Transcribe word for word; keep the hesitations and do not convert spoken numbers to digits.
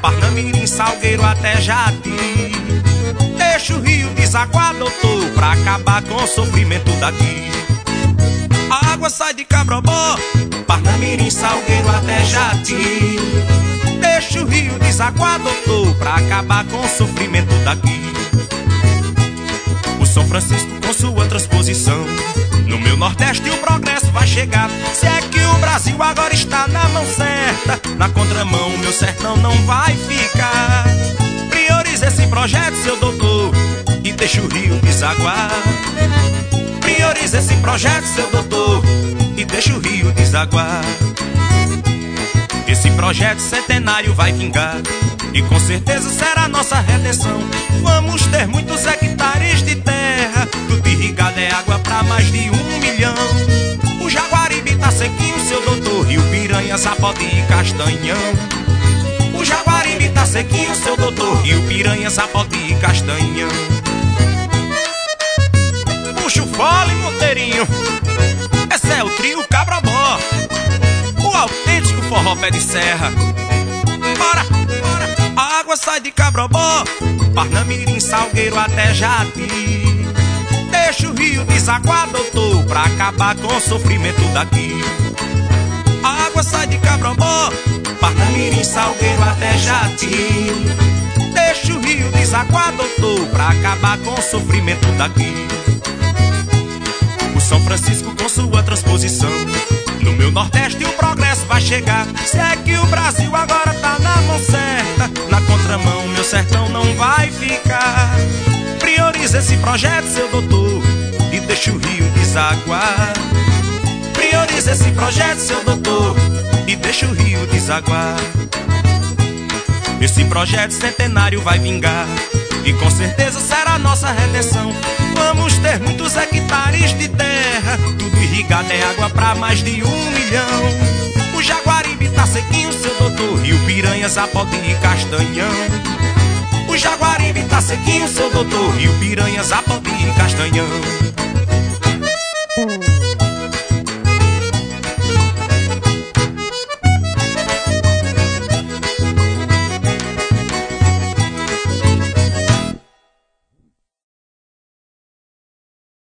Parnamirim, Salgueiro até Jati. Deixa o rio desaguar, doutor, pra acabar com o sofrimento daqui. A água sai de Cabrobó, Parnamirim, Salgueiro até Jati. Deixa o rio desaguar, doutor, pra acabar com o sofrimento daqui. O São Francisco com sua transposição, no meu Nordeste o progresso vai chegar. Se é que o Brasil agora está na mão certa, na contramão meu sertão não vai ficar. Priorize esse projeto, seu doutor, e deixa o rio desaguar. Priorize esse projeto, seu doutor, e deixa o rio desaguar. Esse projeto centenário vai vingar, e com certeza será nossa redenção. Vamos ter muitos hectares de terra, tudo irrigado é água pra mais de um milhão. O Jaguaribe tá sequinho, seu doutor, Rio Piranha, Sapoti e Castanhão. O Jaguaribe tá sequinho, seu doutor, Rio Piranha, Sapoti e Castanhão. Puxa o fole, Monteirinho, esse é o trio Cabrobó, o autêntico forró pé de serra. Bora, bora. A água sai de Cabrobó, Parnamirim, Salgueiro até Jati. Deixa o rio desaguar, doutor, pra acabar com o sofrimento daqui. A água sai de Cabrobó, Parnamirim, Salgueiro até Jati. Deixa o rio desaguar, doutor, pra acabar com o sofrimento daqui. O São Francisco com sua transposição, no meu Nordeste o progresso vai chegar. Se é que o Brasil agora tá na mão certa, na contramão meu sertão não vai ficar. Priorize esse projeto, seu doutor, e deixa o rio desaguar. Priorize esse projeto, seu doutor, e deixa o rio desaguar. Esse projeto centenário vai vingar, e com certeza será nossa redenção. Vamos ter muitos hectares de terra, tudo irrigado é água pra mais de um milhão. O Jaguaribe tá sequinho, seu doutor, Rio Piranha, Sapoti e Castanhão. O Jaguaribe tá sequinho, seu doutor, Rio Piranha, Sapoti e Castanhão.